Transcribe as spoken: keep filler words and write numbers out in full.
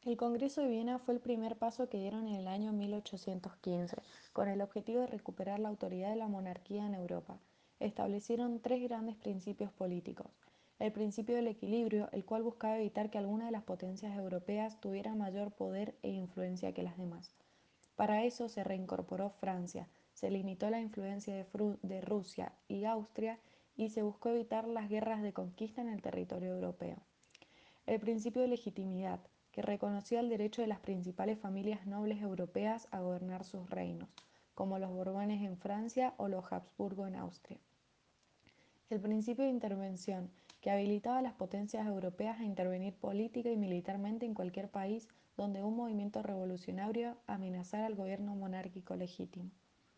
El Congreso de Viena fue el primer paso que dieron en el año mil ochocientos quince, con el objetivo de recuperar la autoridad de la monarquía en Europa. Establecieron tres grandes principios políticos. El principio del equilibrio, el cual buscaba evitar que alguna de las potencias europeas tuviera mayor poder e influencia que las demás. Para eso se reincorporó Francia, se limitó la influencia de, Fru- de Rusia y Austria y se buscó evitar las guerras de conquista en el territorio europeo. El principio de legitimidad, que reconocía el derecho de las principales familias nobles europeas a gobernar sus reinos, como los Borbones en Francia o los Habsburgo en Austria. El principio de intervención, que habilitaba a las potencias europeas a intervenir política y militarmente en cualquier país donde un movimiento revolucionario amenazara al gobierno monárquico legítimo.